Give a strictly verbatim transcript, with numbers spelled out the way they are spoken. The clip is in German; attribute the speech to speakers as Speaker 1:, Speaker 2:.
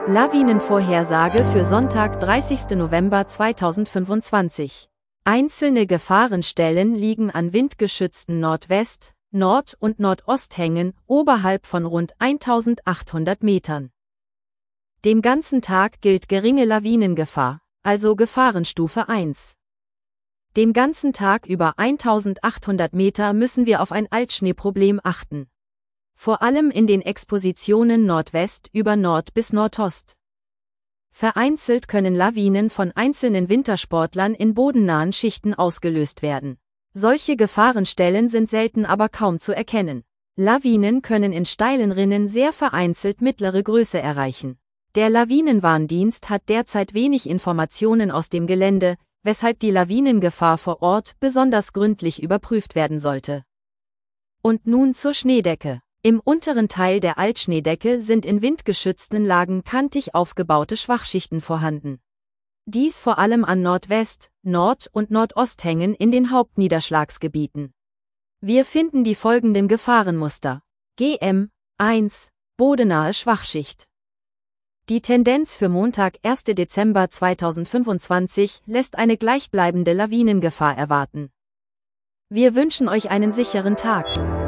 Speaker 1: Lawinenvorhersage für Sonntag, dreißigsten November zweitausendfünfundzwanzig. Einzelne Gefahrenstellen liegen an windgeschützten Nordwest-, Nord- und Nordosthängen oberhalb von rund eintausendachthundert Metern. Den ganzen Tag gilt geringe Lawinengefahr, also Gefahrenstufe eins. Den ganzen Tag über eintausendachthundert Meter müssen wir auf ein Altschneeproblem achten. Vor allem in den Expositionen Nordwest über Nord bis Nordost. Vereinzelt können Lawinen von einzelnen Wintersportlern in bodennahen Schichten ausgelöst werden. Solche Gefahrenstellen sind selten, aber kaum zu erkennen. Lawinen können in steilen Rinnen sehr vereinzelt mittlere Größe erreichen. Der Lawinenwarndienst hat derzeit wenig Informationen aus dem Gelände, weshalb die Lawinengefahr vor Ort besonders gründlich überprüft werden sollte. Und nun zur Schneedecke. Im unteren Teil der Altschneedecke sind in windgeschützten Lagen kantig aufgebaute Schwachschichten vorhanden. Dies vor allem an Nordwest-, Nord- und Nordosthängen in den Hauptniederschlagsgebieten. Wir finden die folgenden Gefahrenmuster. G M eins, bodennahe Schwachschicht. Die Tendenz für Montag, ersten Dezember zweitausendfünfundzwanzig, lässt eine gleichbleibende Lawinengefahr erwarten. Wir wünschen euch einen sicheren Tag.